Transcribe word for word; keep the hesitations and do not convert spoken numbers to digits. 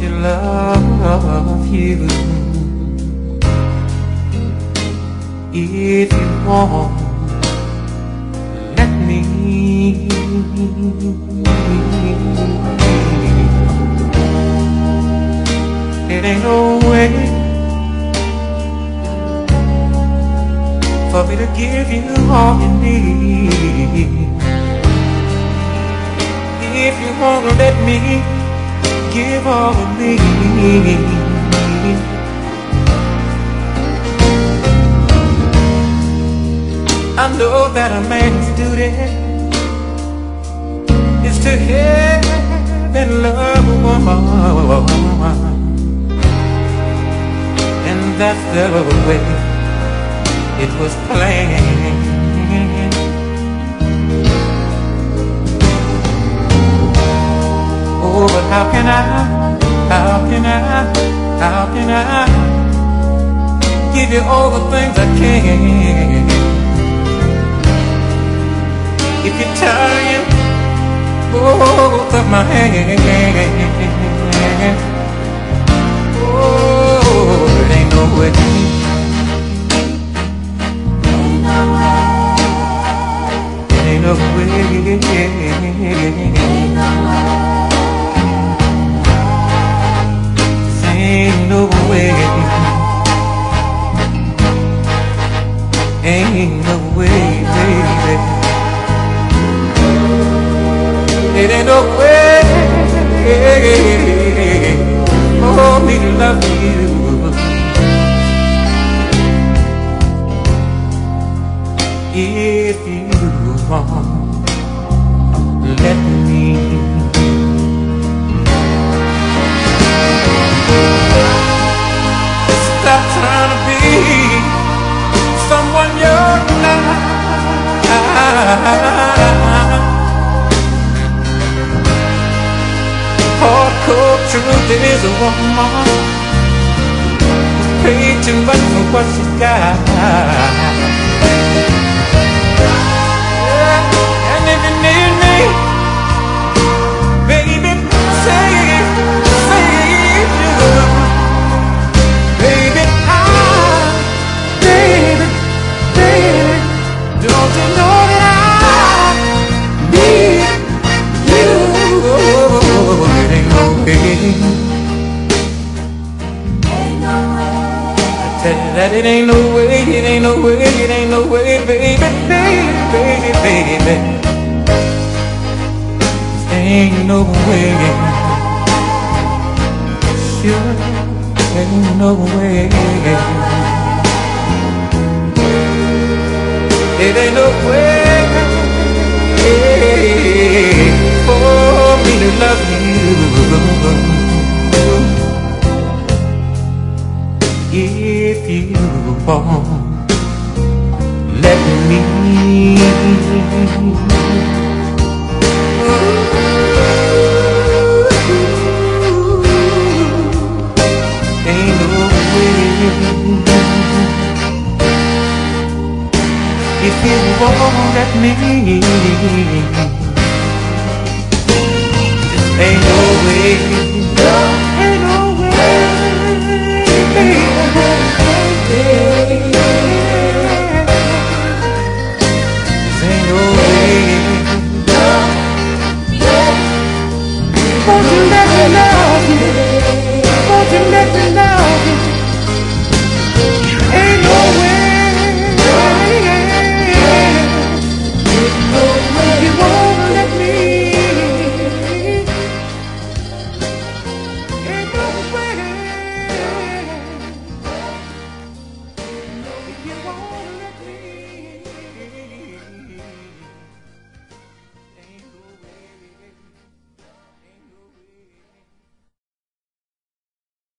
to love you. If you won't let me, it ain't no way for me to give you all you need. If you won't let me give all of me, I know that a man's duty is to have and love a woman, and that's the way it was planned. Oh, but how can I, how can I, how can I give you all the things I can if you're tying both of my hands? Oh, it ain't no way. It ain't no way. Ain't no way. Ain't no way, baby. It ain't no way for me to love you if you won't let me. Stop trying to be someone you're not. Hardcore truth is a woman who's paid too much for what she's got. Yeah. And if you need me, baby, say it, say it, you will. Baby, I, baby, baby, don't you know that I need you? It ain't no way. I tell you that it ain't no way, it ain't no way, it ain't no way, baby, baby, baby, baby. Ain't no way. Sure. Ain't no way. It ain't no way for me to love you if you won't let me. If you won't let me, just ain't no way, no, ain't no way, just ain't no way, no, won't you let me love you, won't you let me love you?